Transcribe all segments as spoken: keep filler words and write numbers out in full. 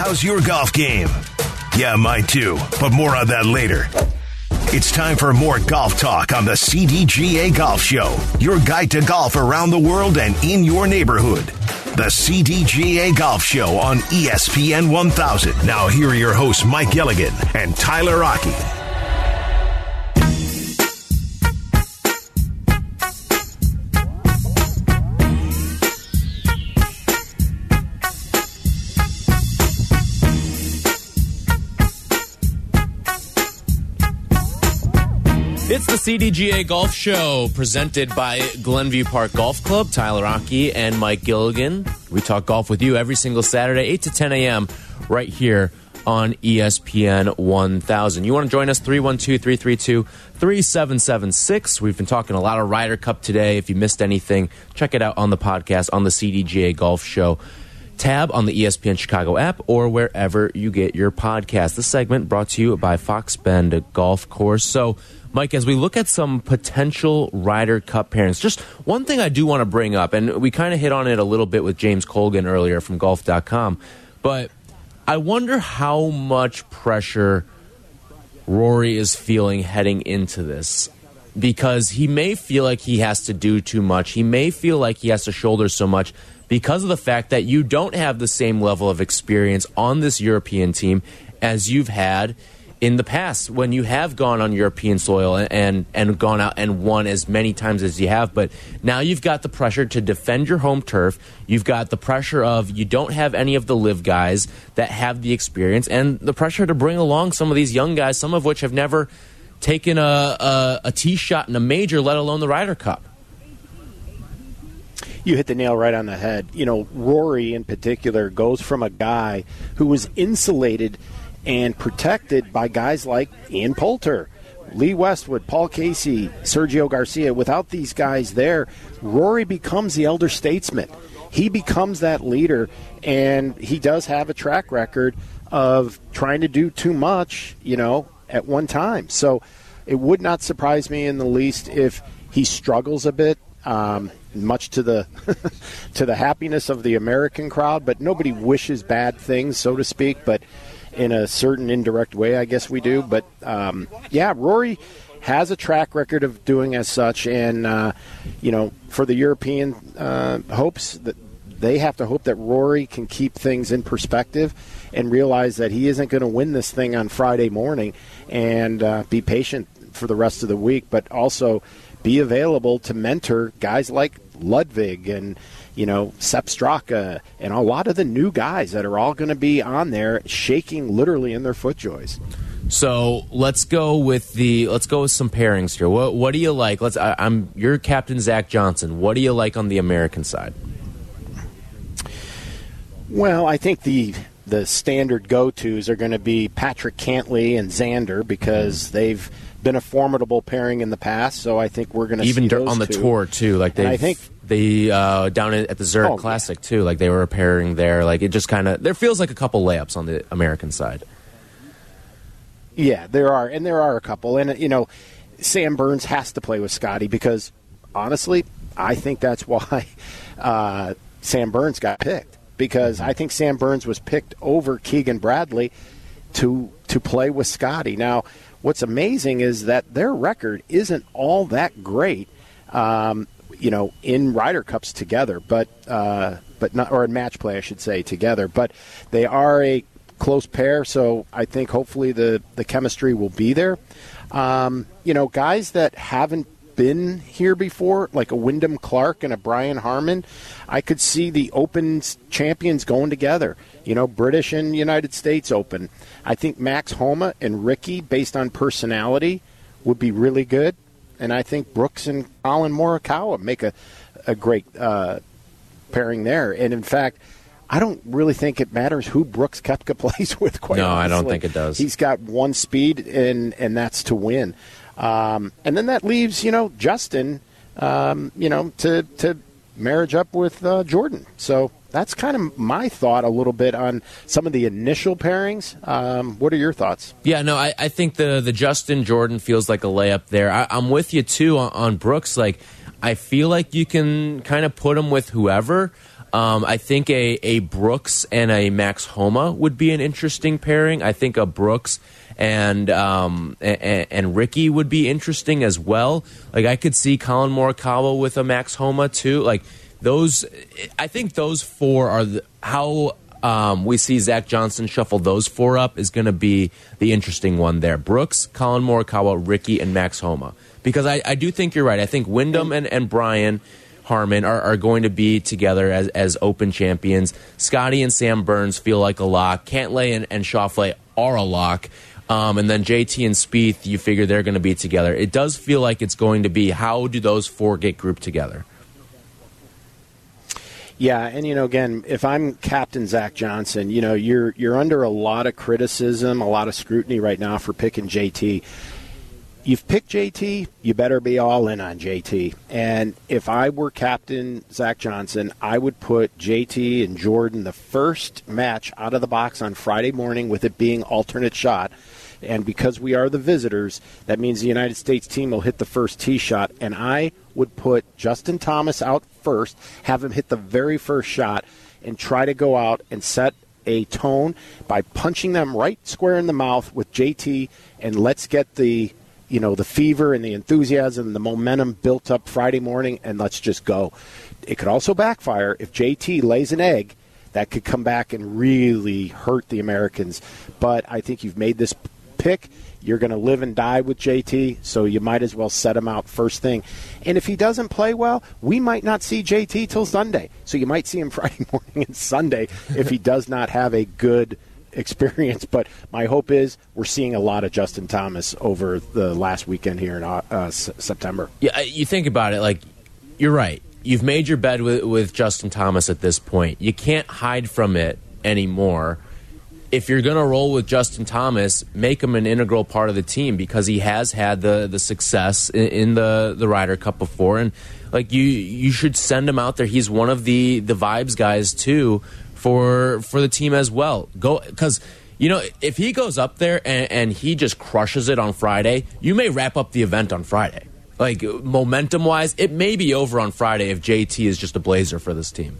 how's your golf game? Yeah, mine too, but more on that later. It's time for more golf talk on the C D G A Golf Show, your guide to golf around the world and in your neighborhood. The C D G A Golf Show on E S P N one thousand. Now here are your hosts, Mike Gilligan and Tyler Rocky. It's the C D G A Golf Show presented by Glenview Park Golf Club. Tyler Rocky and Mike Gilligan. We talk golf with you every single Saturday, eight to ten a.m. right here on E S P N one thousand. You want to join us, three one two, three three two, three seven seven six. We've been talking a lot of Ryder Cup today. If you missed anything, check it out on the podcast on the C D G A Golf Show tab on the E S P N Chicago app or wherever you get your podcast. This segment brought to you by Fox Bend Golf Course. So, Mike, as we look at some potential Ryder Cup pairings, just one thing I do want to bring up, and we kind of hit on it a little bit with James Colgan earlier from golf dot com, but I wonder how much pressure Rory is feeling heading into this, because he may feel like he has to do too much. He may feel like he has to shoulder so much because of the fact that you don't have the same level of experience on this European team as you've had in the past when you have gone on European soil and, and and gone out and won as many times as you have. But now you've got the pressure to defend your home turf. You've got the pressure of you don't have any of the live guys that have the experience, and the pressure to bring along some of these young guys, some of which have never taken a, a, a tee shot in a major, let alone the Ryder Cup. You hit the nail right on the head. You know, Rory in particular goes from a guy who was insulated and protected by guys like Ian Poulter, Lee Westwood, Paul Casey, Sergio Garcia. Without these guys there, Rory becomes the elder statesman. He becomes that leader, and he does have a track record of trying to do too much, you know, at one time. So it would not surprise me in the least if he struggles a bit, um, much to the to the happiness of the American crowd. But nobody wishes bad things, so to speak, but in a certain indirect way, I guess we do. But, um, yeah, Rory has a track record of doing as such. And, uh, you know, for the European uh, hopes, that they have to hope that Rory can keep things in perspective and realize that he isn't going to win this thing on Friday morning, and uh, be patient for the rest of the week, but also be available to mentor guys like Ludwig and, you know, Sepp Straka and a lot of the new guys that are all going to be on there shaking literally in their foot joys. So let's go with the let's go with some pairings here. What what do you like? Let's. I, I'm your captain, Zach Johnson. What do you like on the American side? Well, I think the the standard go-tos are going to be Patrick Cantlay and Xander, because they've been a formidable pairing in the past. So I think we're going to even see those on the two. tour too. Like they, I think they uh, down at the Zurich oh, Classic too. Like they were a pairing there. Like it just kind of there feels like a couple layups on the American side. Yeah, there are, and there are a couple. And you know, Sam Burns has to play with Scotty because honestly, I think that's why uh, Sam Burns got picked. Because I think Sam Burns was picked over Keegan Bradley to to play with Scotty. Now, what's amazing is that their record isn't all that great, um, you know, in Ryder Cups together, but uh, but not or in match play, I should say, together. But they are a close pair, so I think hopefully the the chemistry will be there. Um, you know, guys that haven't been here before, like a Wyndham Clark and a Brian Harman, I could see the Open champions going together. You know, British and United States Open. I think Max Homa and Ricky, based on personality, would be really good. And I think Brooks and Colin Morikawa make a, a great uh, pairing there. And, in fact, I don't really think it matters who Brooks Koepka plays with, quite no, honestly. I don't think it does. He's got one speed, and, and that's to win. Um, and then that leaves, you know, Justin, um, you know, to to marriage up with uh, Jordan. So that's kind of my thought a little bit on some of the initial pairings. Um, what are your thoughts? Yeah, no, I, I think the the Justin Jordan feels like a layup there. I, I'm with you, too, on, on Brooks. Like, I feel like you can kind of put him with whoever. Um, I think a, a Brooks and a Max Homa would be an interesting pairing. I think a Brooks and um, and, and Ricky would be interesting as well. Like I could see Colin Morikawa with a Max Homa too. Like those, I think those four are the, how um, we see Zach Johnson shuffle those four up is going to be the interesting one there. Brooks, Colin Morikawa, Ricky, and Max Homa. Because I, I do think you're right. I think Wyndham and, and Brian Harman are, are going to be together as, as Open champions. Scotty and Sam Burns feel like a lock. Cantlay and, and Schauffele are a lock. Um, and then J T and Spieth, you figure they're going to be together. It does feel like it's going to be how do those four get grouped together? Yeah, and, you know, again, if I'm Captain Zach Johnson, you know, you're you're under a lot of criticism, a lot of scrutiny right now for picking J T. You've picked J T, you better be all in on J T. And if I were Captain Zach Johnson, I would put J T and Jordan the first match out of the box on Friday morning with it being alternate shot. And because we are the visitors, that means the United States team will hit the first tee shot. And I would put Justin Thomas out first, have him hit the very first shot, and try to go out and set a tone by punching them right square in the mouth with J T, and let's get the you know, the fever and the enthusiasm and the momentum built up Friday morning, and let's just go. It could also backfire if J T lays an egg. That could come back and really hurt the Americans. But I think you've made this pick. You're going to live and die with J T, so you might as well set him out first thing. And if he doesn't play well, we might not see J T till Sunday. So you might see him Friday morning and Sunday if he does not have a good experience. But my hope is we're seeing a lot of Justin Thomas over the last weekend here in uh, uh, September. Yeah, you think about it, like, you're right. You've made your bed with, with Justin Thomas at this point. You can't hide from it anymore. If you're going to roll with Justin Thomas, make him an integral part of the team because he has had the, the success in, in the, the Ryder Cup before. And, like, you you should send him out there. He's one of the, the vibes guys, too, for for the team as well. Go because you know if he goes up there and, and he just crushes it on Friday, you may wrap up the event on Friday. Like momentum wise, it may be over on Friday if J T is just a blazer for this team.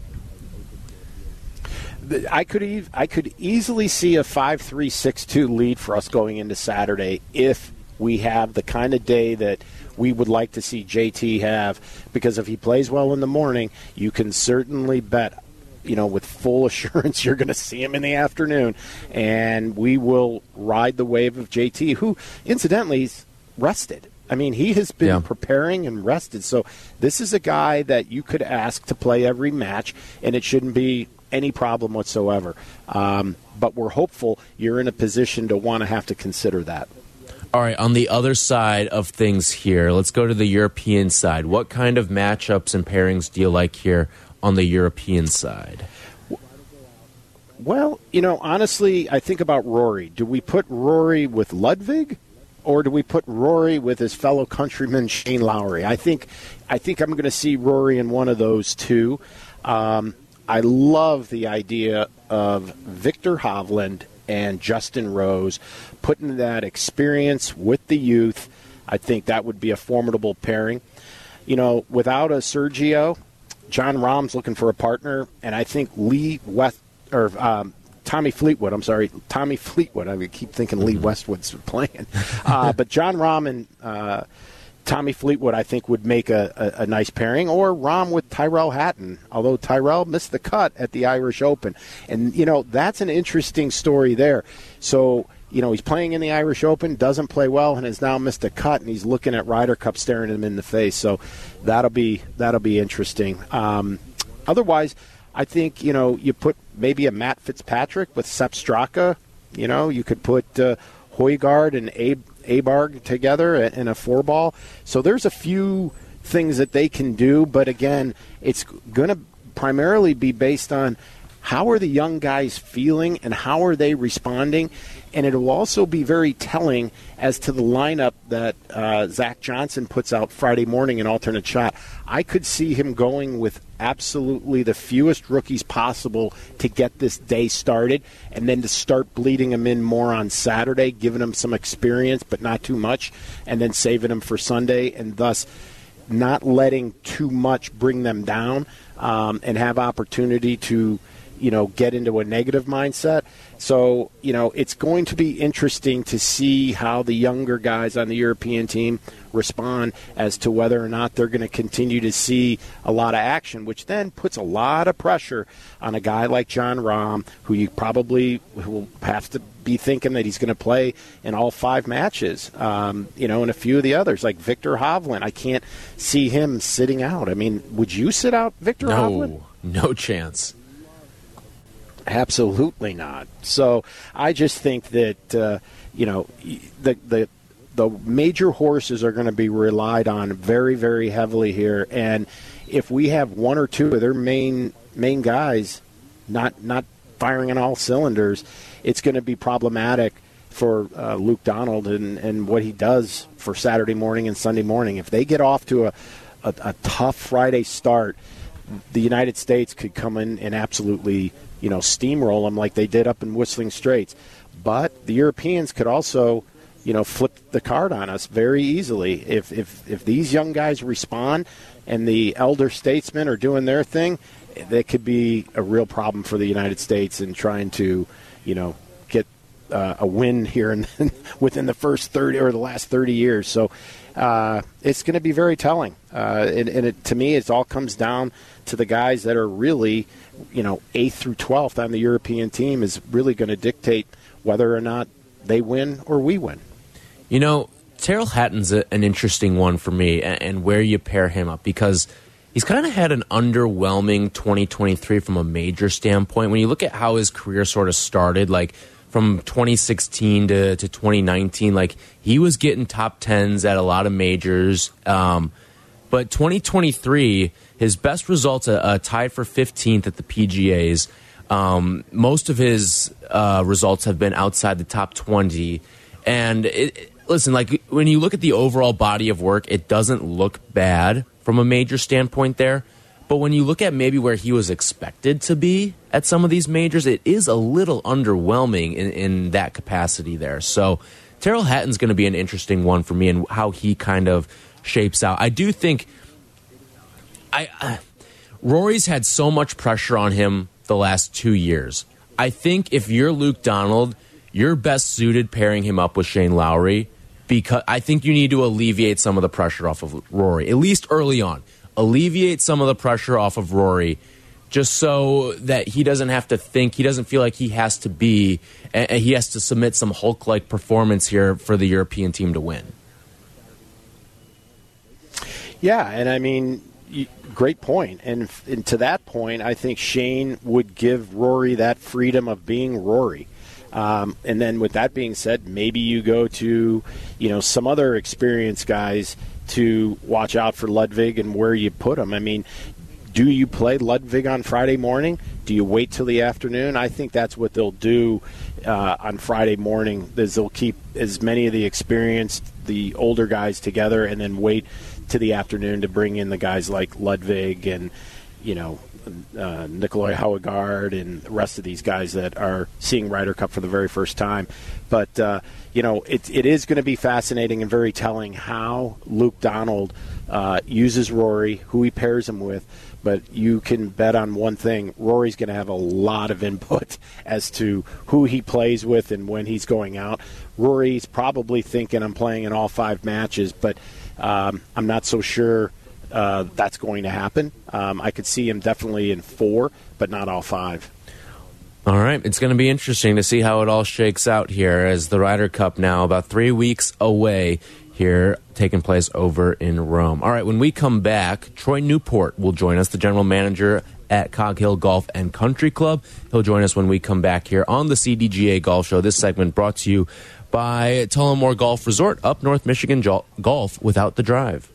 I could ev- I could easily see a five three six two lead for us going into Saturday if we have the kind of day that we would like to see J T have. Because if he plays well in the morning, you can certainly bet, you know, with full assurance you're going to see him in the afternoon, and we will ride the wave of J T, who, incidentally, is rested. I mean, he has been yeah. preparing and rested. So this is a guy that you could ask to play every match, and it shouldn't be any problem whatsoever. Um, but we're hopeful you're in a position to want to have to consider that. All right, on the other side of things here, let's go to the European side. What kind of matchups and pairings do you like here on the European side? Well, you know, honestly, I think about Rory. Do we put Rory with Ludwig, or do we put Rory with his fellow countryman Shane Lowry? I think, I think I'm going to see Rory in one of those two. Um, I love the idea of Victor Hovland and Justin Rose putting that experience with the youth. I think that would be a formidable pairing. You know, without a Sergio, John Rahm's looking for a partner, and I think Lee West or um, Tommy Fleetwood. I'm sorry, Tommy Fleetwood. I keep thinking Lee Westwood's playing, uh, but John Rahm and uh, Tommy Fleetwood, I think, would make a, a, a nice pairing, or Rahm with Tyrell Hatton. Although Tyrell missed the cut at the Irish Open, and you know that's an interesting story there. So. You know, he's playing in the Irish Open, doesn't play well, and has now missed a cut, and he's looking at Ryder Cup staring him in the face. So that'll be that'll be interesting. Um, otherwise, I think, you know, you put maybe a Matt Fitzpatrick with Sepp Straka. You know, you could put uh, Højgaard and Ab- Aberg together in a four-ball. So there's a few things that they can do, but again, it's going to primarily be based on how are the young guys feeling and how are they responding? And it will also be very telling as to the lineup that uh, Zach Johnson puts out Friday morning in alternate shot. I could see him going with absolutely the fewest rookies possible to get this day started, and then to start bleeding them in more on Saturday, giving them some experience but not too much, and then saving them for Sunday, and thus not letting too much bring them down. um, and have opportunity to, you know, get into a negative mindset. So, you know, it's going to be interesting to see how the younger guys on the European team respond as to whether or not they're going to continue to see a lot of action, which then puts a lot of pressure on a guy like Jon Rahm, who you probably will have to be thinking that he's going to play in all five matches, um, you know, and a few of the others, like Victor Hovland. I can't see him sitting out. I mean, would you sit out Victor no, Hovland? No chance. Absolutely not. So I just think that, uh, you know, the the the major horses are going to be relied on very, very heavily here. And if we have one or two of their main main guys not not firing on all cylinders, it's going to be problematic for uh, Luke Donald and, and what he does for Saturday morning and Sunday morning. If they get off to a, a, a tough Friday start, the United States could come in and absolutely, you know, steamroll them like they did up in Whistling Straits. But the Europeans could also, you know, flip the card on us very easily. If if if these young guys respond and the elder statesmen are doing their thing, that could be a real problem for the United States in trying to, you know, get uh, a win here in, within the first thirty or the last thirty years. So uh, it's going to be very telling. Uh, and and it, to me, it all comes down to the guys that are really, you know, eighth through twelfth on the European team is really going to dictate whether or not they win or we win. You know, Tyrrell Hatton's a, an interesting one for me, and, and where you pair him up, because he's kind of had an underwhelming twenty twenty-three from a major standpoint. When you look at how his career sort of started, like from twenty sixteen to, to twenty nineteen, like he was getting top tens at a lot of majors. Um, but twenty twenty-three, his best results, a, a tied for fifteenth at the P G As. Um, most of his uh, results have been outside the top twenty. And it, it, listen, like when you look at the overall body of work, it doesn't look bad from a major standpoint there. But when you look at maybe where he was expected to be at some of these majors, it is a little underwhelming in, in that capacity there. So Tyrrell Hatton's going to be an interesting one for me and how he kind of shapes out. I do think I uh, Rory's had so much pressure on him the last two years. I think if you're Luke Donald, you're best suited pairing him up with Shane Lowry, because I think you need to alleviate some of the pressure off of Rory, at least early on. Alleviate some of the pressure off of Rory just so that he doesn't have to think, he doesn't feel like he has to be, and he has to submit some Hulk-like performance here for the European team to win. Yeah, and I mean, great point. And, and to that point, I think Shane would give Rory that freedom of being Rory. Um, and then with that being said, maybe you go to, you know, some other experienced guys to watch out for Ludwig and where you put him. I mean, do you play Ludwig on Friday morning? Do you wait till the afternoon? I think that's what they'll do uh, on Friday morning, is they'll keep as many of the experienced, the older guys together, and then wait to the afternoon to bring in the guys like Ludwig and, you know, uh, Nicolai Hauegard and the rest of these guys that are seeing Ryder Cup for the very first time. But, uh, you know, it, it is going to be fascinating and very telling how Luke Donald uh, uses Rory, who he pairs him with. But you can bet on one thing, Rory's going to have a lot of input as to who he plays with and when he's going out. Rory's probably thinking, I'm playing in all five matches, but um, I'm not so sure uh, that's going to happen. Um, I could see him definitely in four, but not all five. All right, it's going to be interesting to see how it all shakes out here as the Ryder Cup now about three weeks away here, taking place over in Rome. All right, when we come back, Troy Newport will join us, the general manager at Cog Hill Golf and Country Club. He'll join us when we come back here on the C D G A Golf Show. This segment brought to you by Tullamore Golf Resort, up North Michigan Golf without the drive.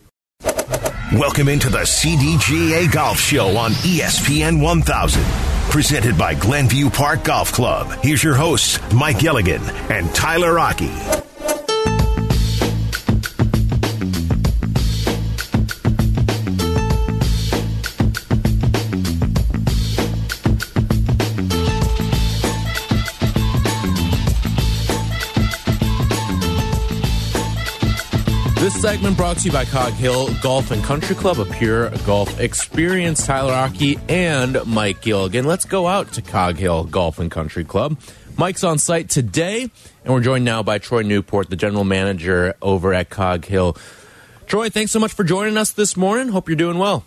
Welcome into the C D G A Golf Show on E S P N one thousand. Presented by Glenview Park Golf Club. Here's your hosts, Mike Gilligan and Tyler Rocky. The This segment brought to you by Cog Hill Golf and Country Club, a pure golf experience. Tyler Rocky and Mike Gilligan. Let's go out to Cog Hill Golf and Country Club. Mike's on site today, and we're joined now by Troy Newport, the general manager over at Cog Hill. Troy, thanks so much for joining us this morning. Hope you're doing well.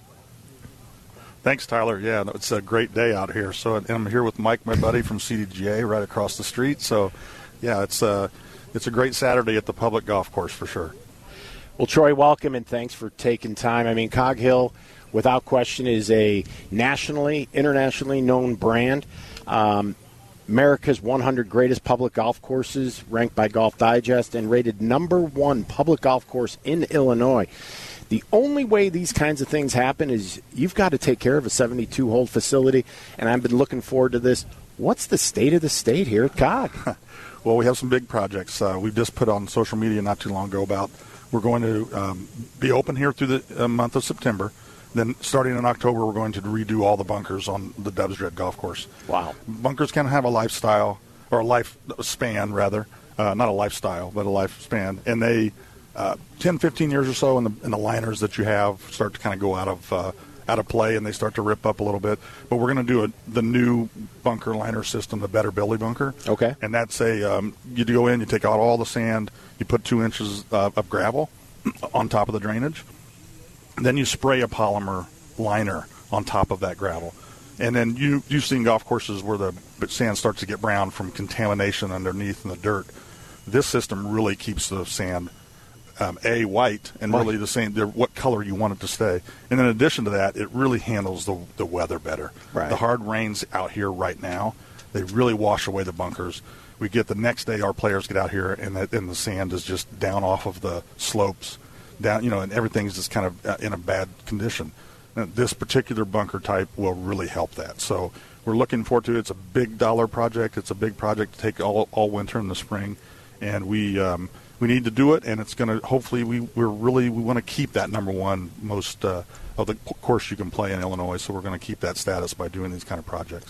Thanks, Tyler. Yeah, it's a great day out here. So I'm here with Mike, my buddy from C D G A, right across the street. So, yeah, it's a, it's a great Saturday at the public golf course for sure. Well, Troy, welcome, and thanks for taking time. I mean, Cog Hill, without question, is a nationally, internationally known brand. Um, America's one hundred greatest public golf courses, ranked by Golf Digest, and rated number one public golf course in Illinois. The only way these kinds of things happen is you've got to take care of a seventy-two hole facility, and I've been looking forward to this. What's the state of the state here at Cog? Well, we have some big projects. Uh, we just put on social media not too long ago about we're going to um, be open here through the uh, month of September. Then starting in October, we're going to redo all the bunkers on the Dubs Dread golf course. Wow. Bunkers can have a lifestyle, or a life span, rather. Uh, not a lifestyle, but a lifespan. And they, uh, ten, fifteen years or so, and the, and the liners that you have start to kind of go out of uh, out of play, and they start to rip up a little bit. But we're going to do a, the new bunker liner system, the Better Billy bunker. Okay. And that's a, um, you go in, you take out all the sand, you put two inches uh, of gravel on top of the drainage. Then you spray a polymer liner on top of that gravel. And then you, you've seen golf courses where the sand starts to get brown from contamination underneath in the dirt. This system really keeps the sand, um, A, white, and really the same, what color you want it to stay. And in addition to that, it really handles the, the weather better. Right. The hard rains out here right now, they really wash away the bunkers. We get the next day, our players get out here, and the, and the sand is just down off of the slopes. Down, you know, and everything's just kind of uh, in a bad condition. Now, this particular bunker type will really help that. So we're looking forward to it. It's a big dollar project. It's a big project to take all all winter and the spring, and we um, we need to do it. And it's going to hopefully we we're really we want to keep that number one most uh, of the course you can play in Illinois. So we're going to keep that status by doing these kind of projects.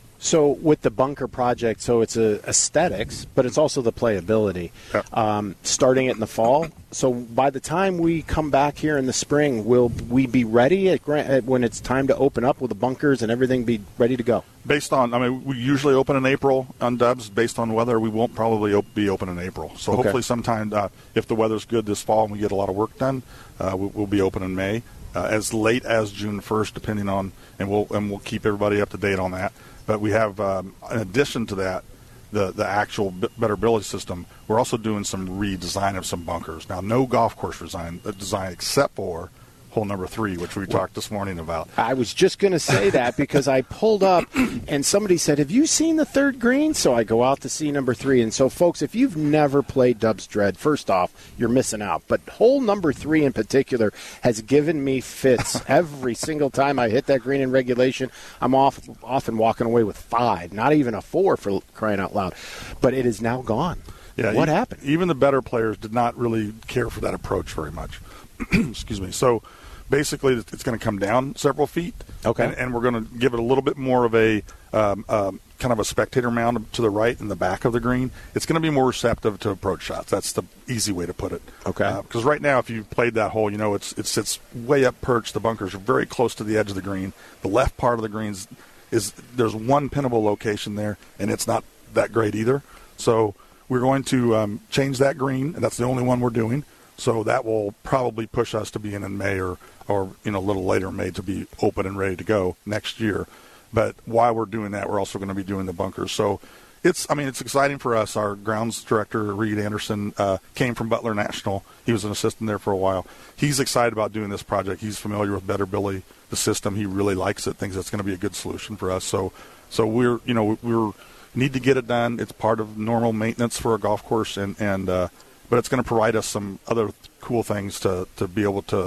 So with the bunker project, so it's a aesthetics, but it's also the playability. Yeah. Um, starting it in the fall. So by the time we come back here in the spring, will we be ready at, at when it's time to open up? Will the bunkers and everything be ready to go? Based on, I mean, we usually open in April on Dubs. Based on weather, we won't probably op- be open in April. So okay. Hopefully sometime, uh, if the weather's good this fall and we get a lot of work done, uh, we, we'll be open in May, uh, as late as June first, depending on, and we'll and we'll keep everybody up to date on that. But we have, um, in addition to that, the the actual Better Billy system, we're also doing some redesign of some bunkers. Now, no golf course design, design except for hole number three, which we talked this morning about. I was just going to say that because I pulled up and somebody said, have you seen the third green? So I go out to see number three. And so, folks, if you've never played Dubs Dread, first off, you're missing out. But hole number three in particular has given me fits every single time I hit that green in regulation. I'm off, often walking away with five, not even a four for crying out loud. But it is now gone. Yeah, what e- happened? Even the better players did not really care for that approach very much. Excuse me. So basically, it's going to come down several feet. Okay. And, and we're going to give it a little bit more of a um, um, kind of a spectator mound to the right in the back of the green. It's going to be more receptive to approach shots. That's the easy way to put it. Okay. Because uh, right now, if you've played that hole, you know it's it sits way up perched. The bunkers are very close to the edge of the green. The left part of the greens is there's one pinnable location there, and it's not that great either. So we're going to um, change that green, and that's the only one we're doing. So that will probably push us to be in in May or, or you know, a little later in May to be open and ready to go next year. But while we're doing that, we're also going to be doing the bunkers. So it's, I mean, it's exciting for us. Our grounds director, Reed Anderson, uh, came from Butler National. He was an assistant there for a while. He's excited about doing this project. He's familiar with Better Billy, the system. He really likes it, thinks it's going to be a good solution for us. So, so we're, you know, we're need to get it done. It's part of normal maintenance for a golf course, and, and uh, but it's going to provide us some other cool things to, to be able to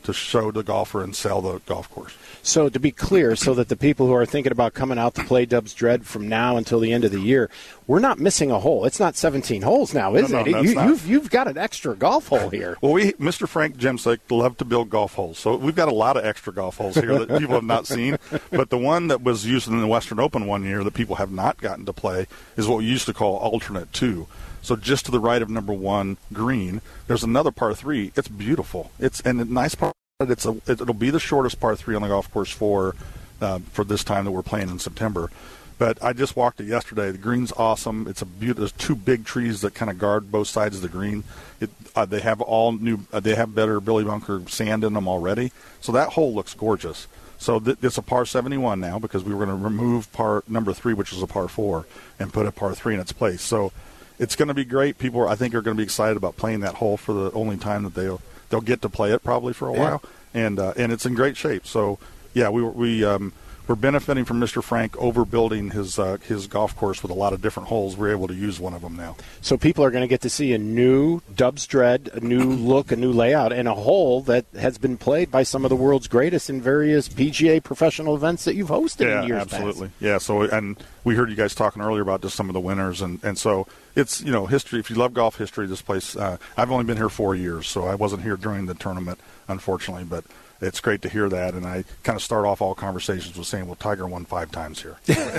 to show the golfer and sell the golf course. So to be clear, so that the people who are thinking about coming out to play Dubs Dread from now until the end of the year, we're not missing a hole. It's not seventeen holes now, is no, it? No, you, not. You've, you've got an extra golf hole here. Well, we, Mister Frank Jemsek loved to build golf holes, so we've got a lot of extra golf holes here that people have not seen. But the one that was used in the Western Open one year that people have not gotten to play is what we used to call alternate two. So just to the right of number one green, there's another par three. It's beautiful. It's and a nice par. It's a, it'll be the shortest par three on the golf course for uh, for this time that we're playing in September. But I just walked it yesterday. The green's awesome. It's a beautiful. There's two big trees that kind of guard both sides of the green. It, uh, they have all new. Uh, they have better Billy Bunker sand in them already. So that hole looks gorgeous. So th- it's a par seventy-one now because we were going to remove par number three, which is a par four, and put a par three in its place. So it's going to be great. People, I think, are going to be excited about playing that hole for the only time that they'll they'll get to play it probably for a yeah. while. And uh, and it's in great shape. So yeah, we we um, we're benefiting from Mister Frank overbuilding his uh, his golf course with a lot of different holes. We're able to use one of them now. So people are going to get to see a new Dubs Dread, a new look, a new layout, and a hole that has been played by some of the world's greatest in various P G A professional events that you've hosted yeah, in years absolutely. past. Yeah, so and we heard you guys talking earlier about just some of the winners, and, and so it's, you know, history. If you love golf history, this place, uh, I've only been here four years, so I wasn't here during the tournament, unfortunately, but it's great to hear that, and I kind of start off all conversations with saying, well, Tiger won five times here.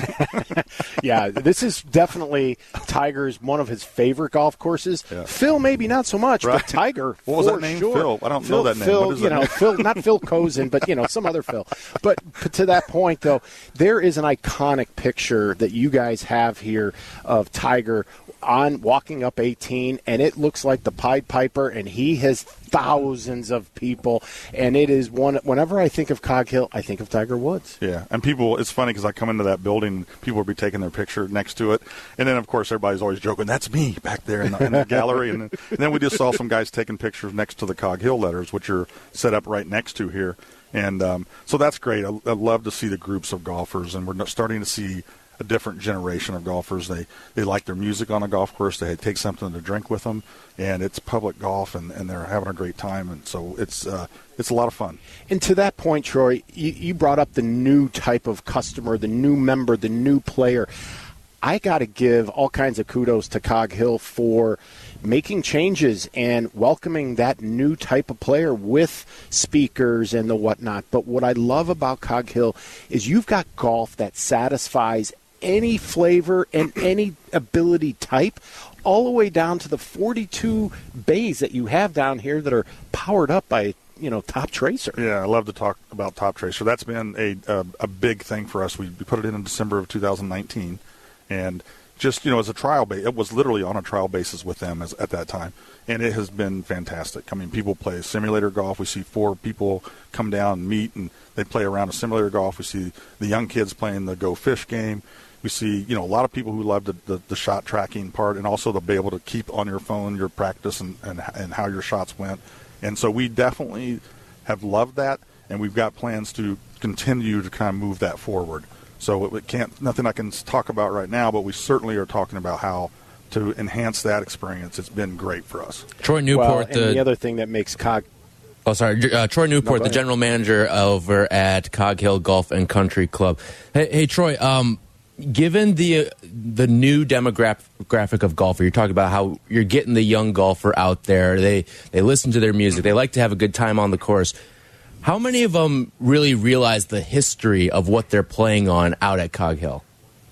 Yeah, this is definitely Tiger's one of his favorite golf courses. Yeah. Phil, maybe not so much, right. but Tiger, what was for that name? Sure. Phil. I don't Phil, know that name. Phil, what is you that know, name? Phil, not Phil Cozen, but you know, some other Phil. But, but to that point, though, there is an iconic picture that you guys have here of Tiger on walking up eighteen, and it looks like the Pied Piper, and he has thousands of people, and it is one. Whenever I think of Cog Hill, I think of Tiger Woods. Yeah, and people, it's funny because I come into that building, people will be taking their picture next to it, and then of course everybody's always joking, that's me back there in the, in the gallery, and then, and then we just saw some guys taking pictures next to the Cog Hill letters, which are set up right next to here, and um, so that's great. I, I love to see the groups of golfers, and we're starting to see a different generation of golfers. They they like their music on a golf course. They take something to drink with them, and it's public golf, and, and they're having a great time. And so it's uh, it's a lot of fun. And to that point, Troy, you, you brought up the new type of customer, the new member, the new player. I got to give all kinds of kudos to Cog Hill for making changes and welcoming that new type of player with speakers and the whatnot. But what I love about Cog Hill is you've got golf that satisfies any flavor and any ability type, all the way down to the forty-two bays that you have down here that are powered up by, you know, Top Tracer. Yeah, I love to talk about Top Tracer. That's been a a, a big thing for us. We, we put it in in December of two thousand nineteen, and just, you know, as a trial base, it was literally on a trial basis with them as, at that time, and it has been fantastic. I mean, people play simulator golf. We see four people come down and meet, and they play around a simulator golf. We see the young kids playing the Go Fish game. We see, you know, a lot of people who love the, the, the shot tracking part, and also to be able to keep on your phone your practice and, and, and how your shots went. And so we definitely have loved that, and we've got plans to continue to kind of move that forward. So it, it can't, nothing I can talk about right now, but we certainly are talking about how to enhance that experience. It's been great for us. Troy Newport, well, and the, the other thing that makes Cog Oh, sorry. Uh, Troy Newport, no, the general manager over at Cog Hill Golf and Country Club. Hey, hey Troy, um, given the uh, the new demographic of golfer, you're talking about how you're getting the young golfer out there. They they listen to their music. They like to have a good time on the course. How many of them really realize the history of what they're playing on out at Cog Hill?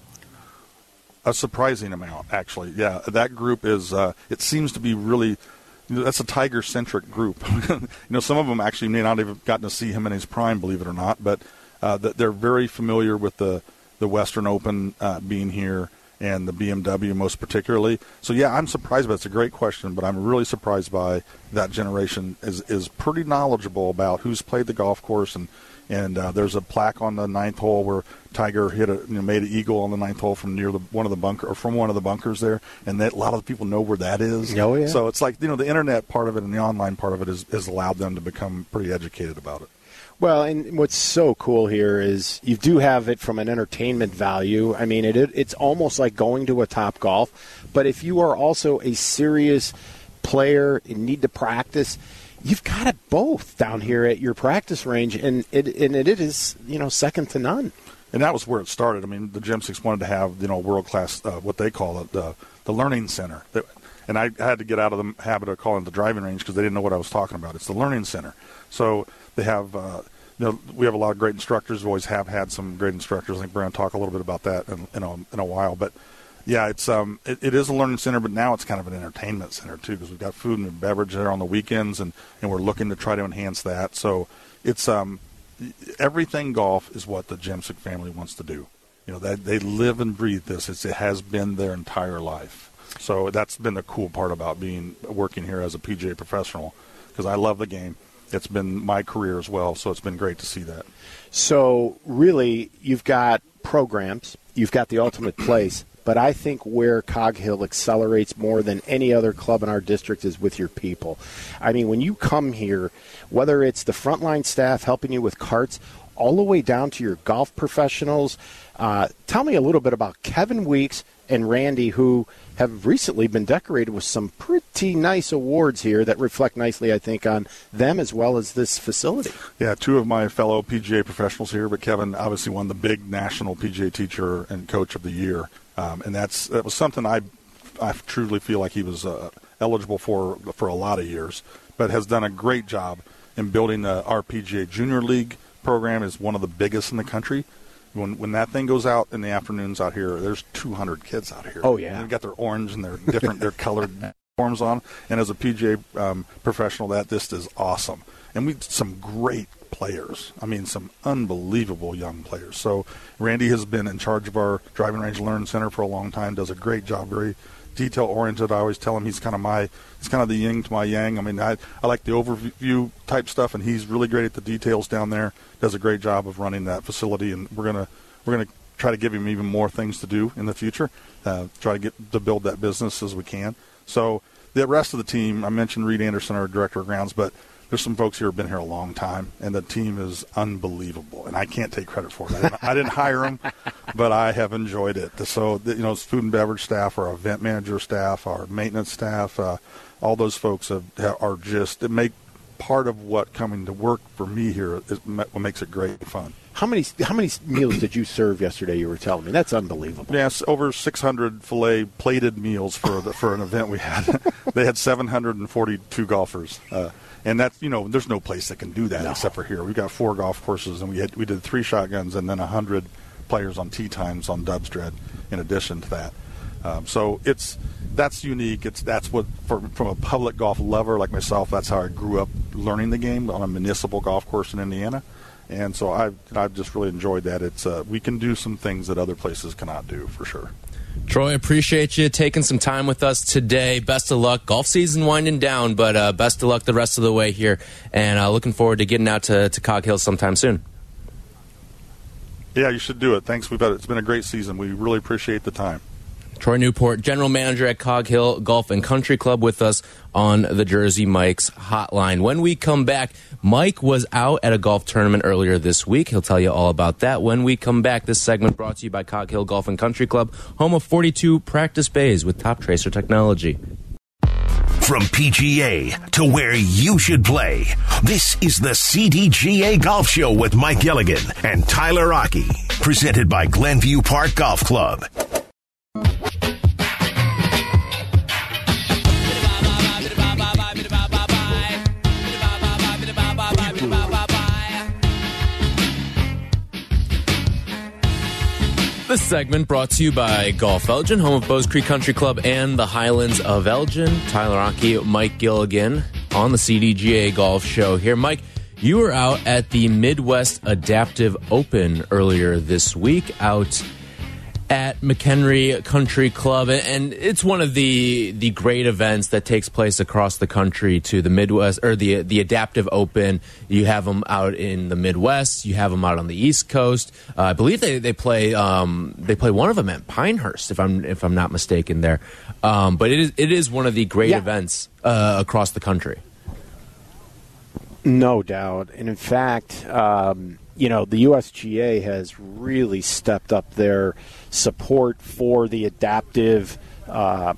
A surprising amount, actually. Yeah, that group is, uh, it seems to be really, you know, that's a Tiger-centric group. You know, some of them actually may not have gotten to see him in his prime, believe it or not, but uh, they're very familiar with the, the Western Open uh, being here and the B M W most particularly. So, yeah, I'm surprised by it. It's a great question, but I'm really surprised by that generation is, is pretty knowledgeable about who's played the golf course, and And uh, there's a plaque on the ninth hole where Tiger hit a, you know, made an eagle on the ninth hole from near the one of the bunker or from one of the bunkers there, and that, a lot of the people know where that is. Oh, yeah. So it's like, you know, the internet part of it and the online part of it has, has allowed them to become pretty educated about it. Well, and what's so cool here is you do have it from an entertainment value. I mean, it, it it's almost like going to a Top Golf, but if you are also a serious player and need to practice, you've got it both down here at your practice range, and it and it is, you know, second to none. And that was where it started. I mean, the Gym Six wanted to have, you know, world-class, uh, what they call it, the, the learning center. And I had to get out of the habit of calling it the driving range because they didn't know what I was talking about. It's the learning center. So they have, uh, you know, we have a lot of great instructors. We always have had some great instructors. I think we're going to talk a little bit about that in, in, a, in a while. But, yeah, it's um, it, it is a learning center, but now it's kind of an entertainment center, too, because we've got food and beverage there on the weekends, and, and we're looking to try to enhance that. So it's um, everything golf is what the Gym Six family wants to do. You know, that they live and breathe this. It's, it has been their entire life. So that's been the cool part about being working here as a P G A professional, because I love the game. It's been my career as well, so it's been great to see that. So really, you've got programs, you've got the ultimate place, but I think where Cog Hill accelerates more than any other club in our district is with your people. I mean, when you come here, whether it's the frontline staff helping you with carts, all the way down to your golf professionals, uh, tell me a little bit about Kevin Weeks and Randy, who have recently been decorated with some pretty nice awards here that reflect nicely, I think, on them as well as this facility. Yeah, two of my fellow P G A professionals here, but Kevin obviously won the big national P G A teacher and coach of the year. Um, and that's that was something I I truly feel like he was uh, eligible for for a lot of years, but has done a great job in building the, our P G A Junior League program. Is one of the biggest in the country. When when that thing goes out in the afternoons out here, there's two hundred kids out here. Oh, yeah. They've got their orange and their different, their colored forms on. And as a P G A um, professional, that this is awesome. And we some great players. I mean, some unbelievable young players. So Randy has been in charge of our Driving Range Learn Center for a long time, does a great job, very detail-oriented. I always tell him he's kind of my, he's kind of the yin to my yang. I mean, I, I like the overview type stuff, and he's really great at the details down there. Does a great job of running that facility, and we're gonna we're gonna try to give him even more things to do in the future. Uh, try to get to build that business as we can. So the rest of the team, I mentioned Reed Anderson, our director of grounds, but there's some folks here who have been here a long time, and the team is unbelievable. And I can't take credit for it. I didn't, I didn't hire them, but I have enjoyed it. So, you know, food and beverage staff, our event manager staff, our maintenance staff, uh, all those folks have, are just, it make part of what coming to work for me here is what makes it great and fun. How many how many meals did you serve yesterday? You were telling me that's unbelievable. Yes, over six hundred filet plated meals for the, for an event we had. They had seven hundred forty-two golfers, uh, and that's, you know, there's no place that can do that no. except for here. We got four golf courses, and we had we did three shotguns, and then a hundred players on tee times on Dubsdread in addition to that. Um, so it's that's unique. It's that's what for, from a public golf lover like myself. That's how I grew up learning the game on a municipal golf course in Indiana. And so I've, I've just really enjoyed that. It's uh, we can do some things that other places cannot do, for sure. Troy, appreciate you taking some time with us today. Best of luck. Golf season winding down, but uh, best of luck the rest of the way here. And uh, looking forward to getting out to, to Cog Hill sometime soon. Yeah, you should do it. Thanks. We've had, it's been a great season. We really appreciate the time. Troy Newport, general manager at Cog Hill Golf and Country Club, with us on the Jersey Mike's hotline. When we come back, Mike was out at a golf tournament earlier this week. He'll tell you all about that when we come back. This segment brought to you by Cog Hill Golf and Country Club, home of forty-two practice bays with Top Tracer technology. From P G A to where you should play, this is the C D G A Golf Show with Mike Gilligan and Tyler Aki, presented by Glenview Park Golf Club. This segment brought to you by Golf Elgin, home of Bowes Creek Country Club and the Highlands of Elgin. Tyler Aki, Mike Gilligan on the C D G A Golf Show here. Mike, you were out at the Midwest Adaptive Open earlier this week out at McHenry Country Club, and it's one of the the great events that takes place across the country. To the Midwest, or the the Adaptive Open, you have them out in the Midwest, you have them out on the East Coast. Uh, I believe they they play um, they play one of them at Pinehurst, if I'm if I'm not mistaken there. Um, but it is it is one of the great yeah. events uh, across the country. No doubt, and in fact, um, you know, the U S G A has really stepped up their support for the adaptive um,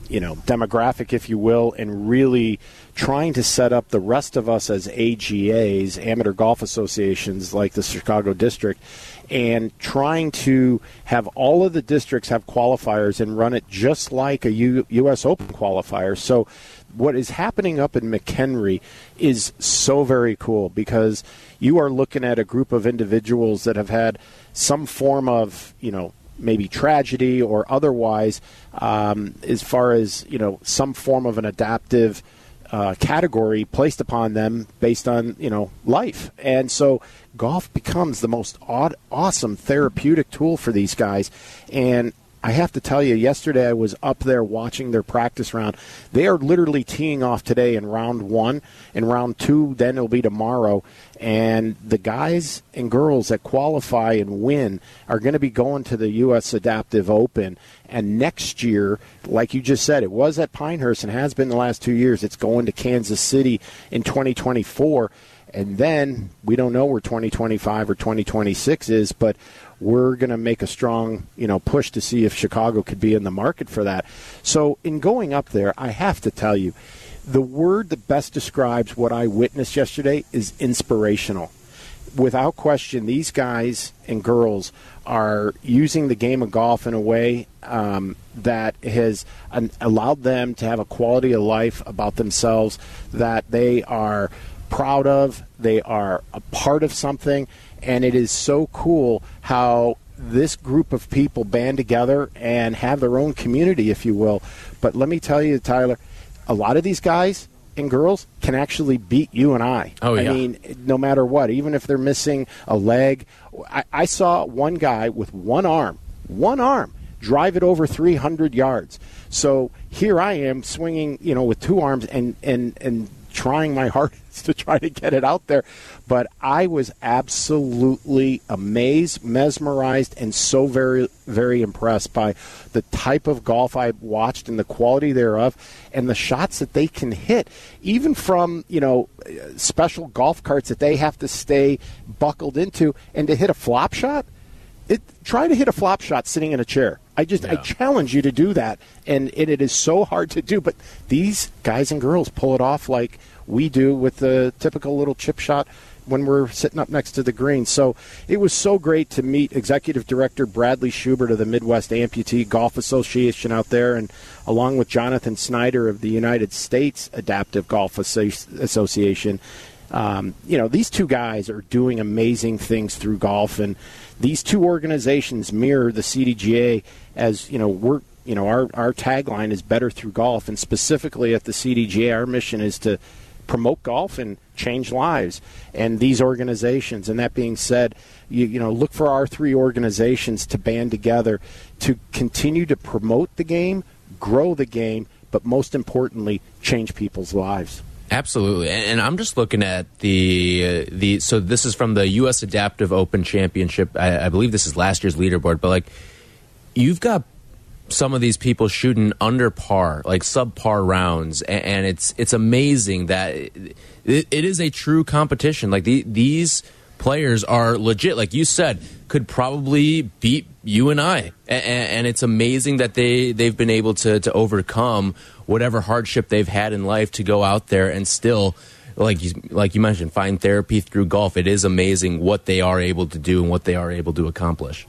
you know, demographic, if you will, and really trying to set up the rest of us as A G As, amateur golf associations like the Chicago District, and trying to have all of the districts have qualifiers and run it just like a U- U.S. Open qualifier. So what is happening up in McHenry is so very cool, because you are looking at a group of individuals that have had some form of, you know, maybe tragedy or otherwise, um, as far as, you know, some form of an adaptive uh, category placed upon them based on, you know, life. And so golf becomes the most odd, awesome therapeutic tool for these guys. And I have to tell you, yesterday I was up there watching their practice round. They are literally teeing off today in round one. In round two, then it'll be tomorrow. And the guys and girls that qualify and win are going to be going to the U S Adaptive Open. And next year, like you just said, it was at Pinehurst and has been the last two years. It's going to Kansas City in twenty twenty-four. And then we don't know where twenty twenty-five or twenty twenty-six is, but we're going to make a strong, you know, push to see if Chicago could be in the market for that. So in going up there, I have to tell you, the word that best describes what I witnessed yesterday is inspirational. Without question, these guys and girls are using the game of golf in a way um, that has an, allowed them to have a quality of life about themselves that they are proud of. They are a part of something, and it is so cool how this group of people band together and have their own community, if you will. But let me tell you, Tyler, a lot of these guys and girls can actually beat you and I. Oh, yeah. I mean, no matter what, even if they're missing a leg. I, I saw one guy with one arm, one arm, drive it over three hundred yards. So here I am swinging, you know, with two arms and, and, and trying my hardest to try to get it out there. But I was absolutely amazed, mesmerized, and so very, very impressed by the type of golf I watched and the quality thereof and the shots that they can hit, even from, you know, special golf carts that they have to stay buckled into. And to hit a flop shot, it, try to hit a flop shot sitting in a chair. I just yeah. I challenge you to do that, and it, it is so hard to do. But these guys and girls pull it off like we do with the typical little chip shot when we're sitting up next to the green. So it was so great to meet Executive Director Bradley Schubert of the Midwest Amputee Golf Association out there, and along with Jonathan Snyder of the United States Adaptive Golf Association. Um, you know, these two guys are doing amazing things through golf, and these two organizations mirror the C D G A as, you know, we're, you know, our, our tagline is better through golf, and specifically at the C D G A, our mission is to promote golf and change lives. And these organizations, and that being said, you, you know, look for our three organizations to band together to continue to promote the game, grow the game, but most importantly, change people's lives. Absolutely, and, and I'm just looking at the uh, the. So this is from the U S Adaptive Open Championship. I, I believe this is last year's leaderboard, but like, you've got some of these people shooting under par, like subpar rounds, and, and it's it's amazing that it, it is a true competition. Like the, these players are legit, like you said, could probably beat you and I, and, and it's amazing that they they've been able to to overcome whatever hardship they've had in life to go out there and still, like you, like you mentioned, find therapy through golf. It is amazing what they are able to do and what they are able to accomplish.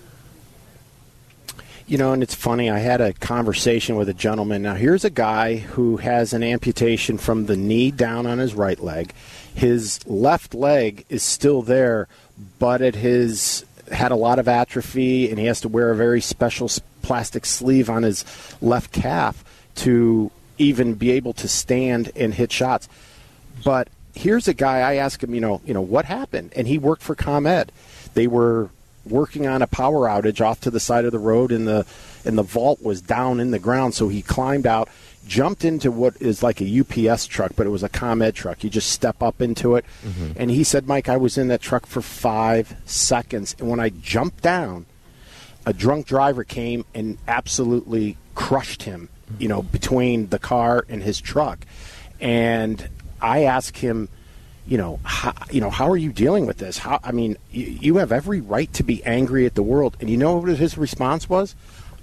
You know, and it's funny, I had a conversation with a gentleman. Now, here's a guy who has an amputation from the knee down on his right leg. His left leg is still there, but it has had a lot of atrophy, and he has to wear a very special plastic sleeve on his left calf to even be able to stand and hit shots. But here's a guy, I asked him, you know, you know, what happened? And he worked for ComEd. They were working on a power outage off to the side of the road, and the and the vault was down in the ground. So he climbed out, jumped into what is like a U P S truck, but it was a ComEd truck. You just step up into it. Mm-hmm. And he said, Mike, I was in that truck for five seconds. And when I jumped down, a drunk driver came and absolutely crushed him, you know, between the car and his truck. And I asked him, you know, how, you know, how are you dealing with this? How, I mean, you, you have every right to be angry at the world. And you know what his response was?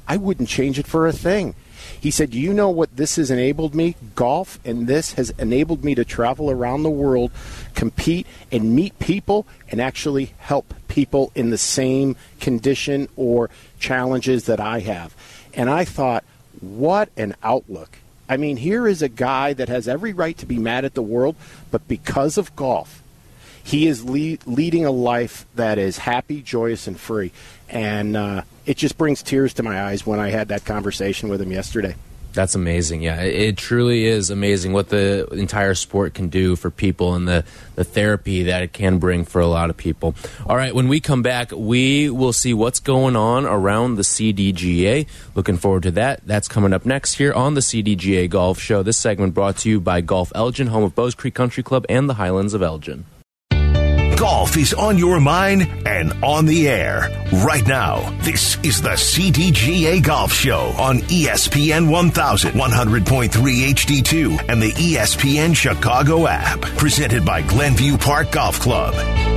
I wouldn't change it for a thing. He said, you know what this has enabled me? Golf, and this has enabled me to travel around the world, compete, and meet people, and actually help people in the same condition or challenges that I have. And I thought, what an outlook. I mean, here is a guy that has every right to be mad at the world, but because of golf, he is lead, leading a life that is happy, joyous, and free. And uh, it just brings tears to my eyes when I had that conversation with him yesterday. That's amazing. Yeah, it truly is amazing what the entire sport can do for people and the, the therapy that it can bring for a lot of people. All right, when we come back, we will see what's going on around the C D G A. Looking forward to that. That's coming up next here on the C D G A Golf Show. This segment brought to you by Golf Elgin, home of Bowes Creek Country Club and the Highlands of Elgin. Golf is on your mind and on the air right now. This is the C D G A Golf Show on E S P N one thousand, one hundred point three H D two and the E S P N Chicago app. Presented by Glenview Park Golf Club.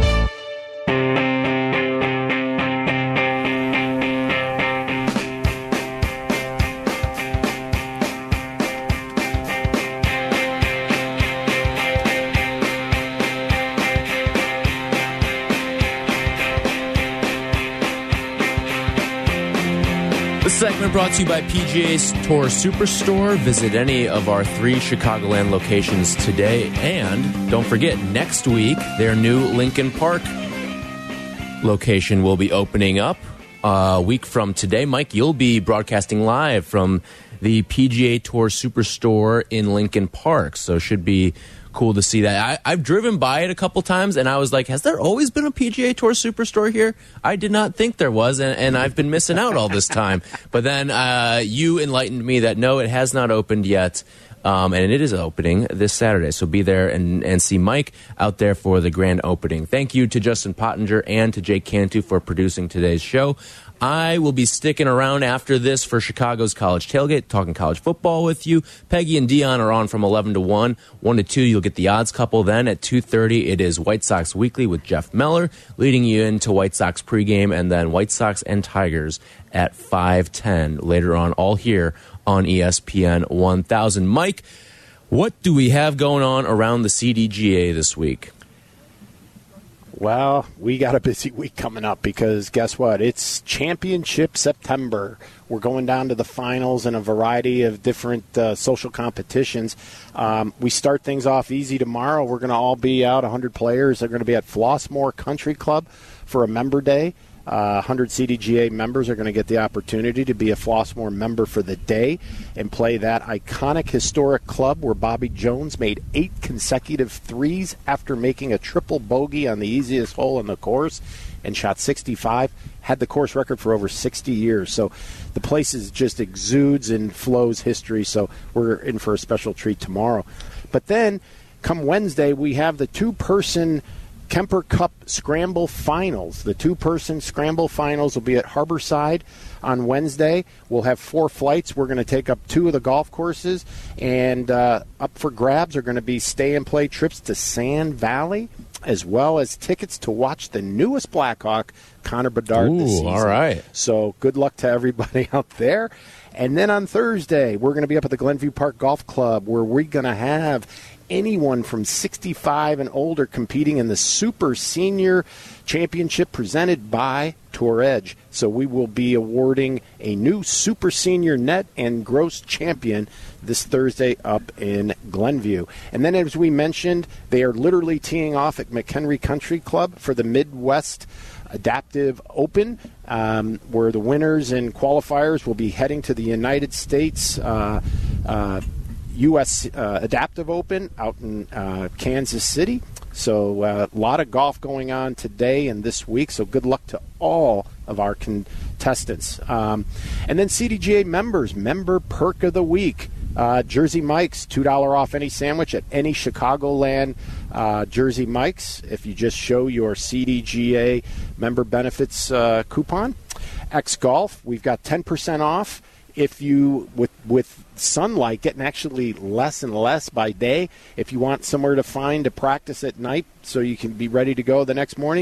This segment brought to you by P G A Tour Superstore. Visit any of our three Chicagoland locations today. And don't forget, next week, their new Lincoln Park location will be opening up a week from today. Mike, you'll be broadcasting live from the P G A Tour Superstore in Lincoln Park. So should be cool to see that. I, I've driven by it a couple times, and I was like, has there always been a P G A Tour Superstore here? I did not think there was, and, and I've been missing out all this time. But then uh, you enlightened me that, no, it has not opened yet, um, and it is opening this Saturday. So be there and, and see Mike out there for the grand opening. Thank you to Justin Pottinger and to Jake Cantu for producing today's show. I will be sticking around after this for Chicago's College Tailgate, talking college football with you. Peggy and Dion are on from eleven to one. one to two, you'll get the odds couple. Then at two thirty, it is White Sox Weekly with Jeff Meller, leading you into White Sox pregame, and then White Sox and Tigers at five ten later on, all here on E S P N one thousand. Mike, what do we have going on around the C D G A this week? Well, we got a busy week coming up because guess what? It's Championship September. We're going down to the finals in a variety of different uh, social competitions. Um, we start things off easy tomorrow. We're going to all be out, one hundred players. They're going to be at Flossmoor Country Club for a member day. Uh, one hundred C D G A members are going to get the opportunity to be a Flossmoor member for the day and play that iconic historic club where Bobby Jones made eight consecutive threes after making a triple bogey on the easiest hole in the course and shot sixty-five, had the course record for over sixty years. So the place is just exudes and flows history, so we're in for a special treat tomorrow. But then, come Wednesday, we have the two-person Kemper Cup Scramble Finals. The two-person Scramble Finals will be at Harborside on Wednesday. We'll have four flights. We're going to take up two of the golf courses, and uh, up for grabs are going to be stay-and-play trips to Sand Valley, as well as tickets to watch the newest Blackhawk, Connor Bedard, Ooh, this season. All right. So good luck to everybody out there. And then on Thursday, we're going to be up at the Glenview Park Golf Club, where we're going to have anyone from sixty-five and older competing in the Super Senior Championship presented by Tour Edge. So we will be awarding a new Super Senior net and gross champion this Thursday up in Glenview. And then, as we mentioned, they are literally teeing off at McHenry Country Club for the Midwest Adaptive Open, um, where the winners and qualifiers will be heading to the United States uh, uh, U S uh, Adaptive Open out in uh, Kansas City. So a uh, lot of golf going on today and this week, so good luck to all of our contestants. Um, and then C D G A members, Member Perk of the Week. Uh, Jersey Mike's, two dollars off any sandwich at any Chicagoland uh, Jersey Mike's if you just show your C D G A member benefits uh, coupon. X Golf, we've got ten percent off if you, with with sunlight getting actually less and less by day, if you want somewhere to find to practice at night so you can be ready to go the next morning,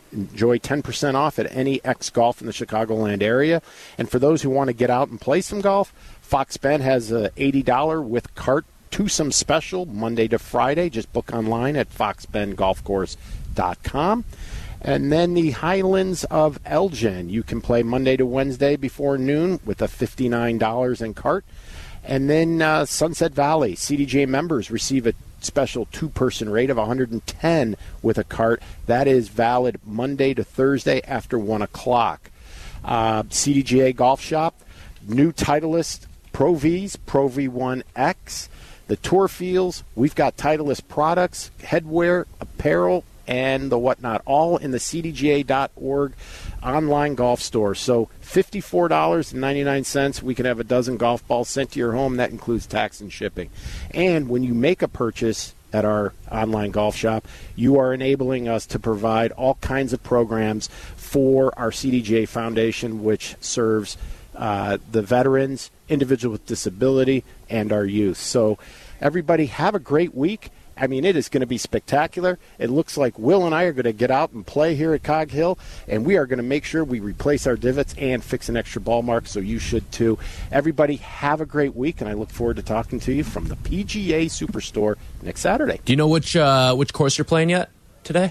Enjoy ten percent off at any X Golf in the Chicagoland area. And for those who want to get out and play some golf, Fox Bend has a eighty dollars with cart twosome special Monday to Friday. Just book online at fox bend golf course dot com. And then the Highlands of Elgin. You can play Monday to Wednesday before noon with a fifty-nine dollars in cart. And then uh, Sunset Valley. C D G A members receive a special two-person rate of one hundred ten dollars with a cart. That is valid Monday to Thursday after one o'clock. Uh, C D G A Golf Shop, new Titleist Pro Vs, Pro V one X, the Tour Fields. We've got Titleist products, headwear, apparel, and the whatnot, all in the C D G A dot org online golf store. So fifty-four dollars and ninety-nine cents, we can have a dozen golf balls sent to your home. That includes tax and shipping. And when you make a purchase at our online golf shop, you are enabling us to provide all kinds of programs for our C D G A Foundation, which serves uh, the veterans, individuals with disability, and our youth. So everybody have a great week. I mean, it is going to be spectacular. It looks like Will and I are going to get out and play here at Cog Hill, and we are going to make sure we replace our divots and fix an extra ball mark, so you should too. Everybody have a great week, and I look forward to talking to you from the P G A Superstore next Saturday. Do you know which uh, which course you're playing yet today?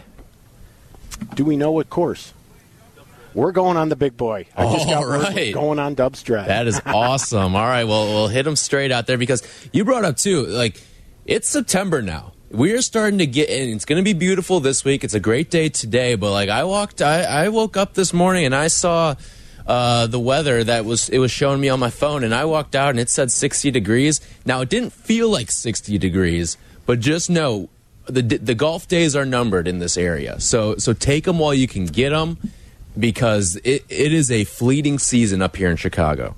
Do we know what course? We're going on the big boy. I just got word we're going on Dubs Drive. That is awesome. All right, well, we'll hit them straight out there, because you brought up, too, like, it's September now. We are starting to get in. It's going to be beautiful this week. It's a great day today, but like I walked, I, I woke up this morning and I saw uh, the weather that was it was showing me on my phone, and I walked out and it said sixty degrees. Now it didn't feel like sixty degrees, but just know the the golf days are numbered in this area. So so take them while you can get them, because it, it is a fleeting season up here in Chicago.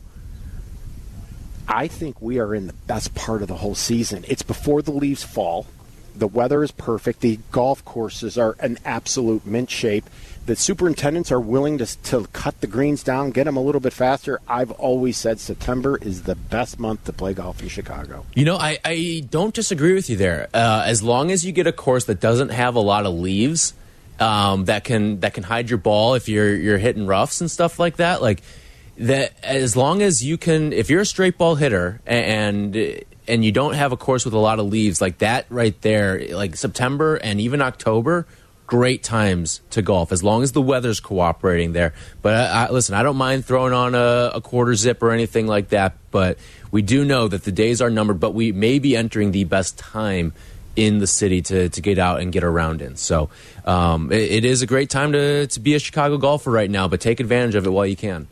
I think we are in the best part of the whole season. It's before the leaves fall. The weather is perfect. The golf courses are an absolute mint shape. The superintendents are willing to, to cut the greens down, get them a little bit faster. I've always said September is the best month to play golf in Chicago. You know, I, I don't disagree with you there. Uh, as long as you get a course that doesn't have a lot of leaves, um, that can that can hide your ball if you're you're hitting roughs and stuff like that, like that. As long as you can, if you're a straight ball hitter and and you don't have a course with a lot of leaves, like that right there, like September and even October, great times to golf, as long as the weather's cooperating there. But I, I, listen, I don't mind throwing on a, a quarter zip or anything like that, but we do know that the days are numbered, but we may be entering the best time in the city to, to get out and get around in. So um, it, it is a great time to, to be a Chicago golfer right now, but take advantage of it while you can.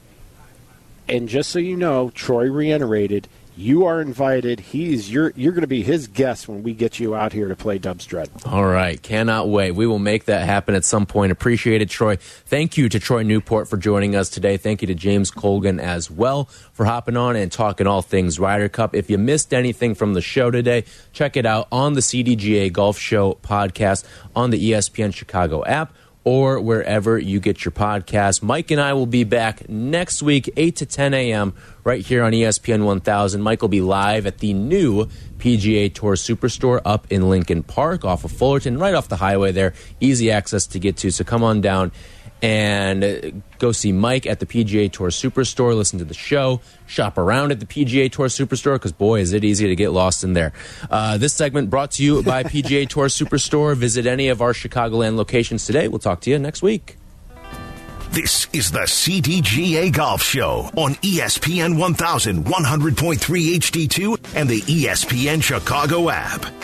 And just so you know, Troy reiterated, you are invited. He's you're you're going to be his guest when we get you out here to play Dubs Dread. All right, cannot wait. We will make that happen at some point. Appreciate it, Troy. Thank you to Troy Newport for joining us today. Thank you to James Colgan as well for hopping on and talking all things Ryder Cup. If you missed anything from the show today, check it out on the C D G A Golf Show podcast on the E S P N Chicago app, or wherever you get your podcasts. Mike and I will be back next week, eight to ten a.m., right here on E S P N one thousand. Mike will be live at the new P G A Tour Superstore up in Lincoln Park off of Fullerton, right off the highway there. Easy access to get to, so come on down and go see Mike at the P G A Tour Superstore, listen to the show, shop around at the P G A Tour Superstore, because, boy, is it easy to get lost in there. Uh, this segment brought to you by P G A Tour Superstore. Visit any of our Chicagoland locations today. We'll talk to you next week. This is the C D G A Golf Show on E S P N one thousand, one hundred point three H D two and the E S P N Chicago app.